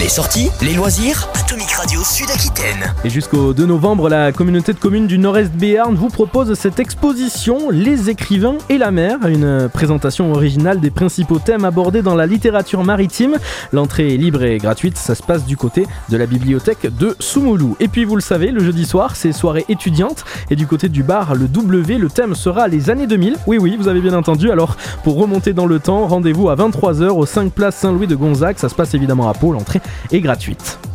Les sorties, les loisirs, Atomic Radio Sud-Aquitaine. Et jusqu'au 2 novembre, la communauté de communes du Nord-Est Béarn vous propose cette exposition Les écrivains et la mer, une présentation originale des principaux thèmes abordés dans la littérature maritime. L'entrée est libre et gratuite, ça se passe du côté de la bibliothèque de Soumoulou. Et puis vous le savez, le jeudi soir, c'est soirée étudiante et du côté du bar Le W, le thème sera les années 2000. Oui, vous avez bien entendu. Alors pour remonter dans le temps, rendez-vous à 23h au 5 place Saint-Louis de Gonzague. Ça se passe évidemment à Pau, l'entrée est gratuite.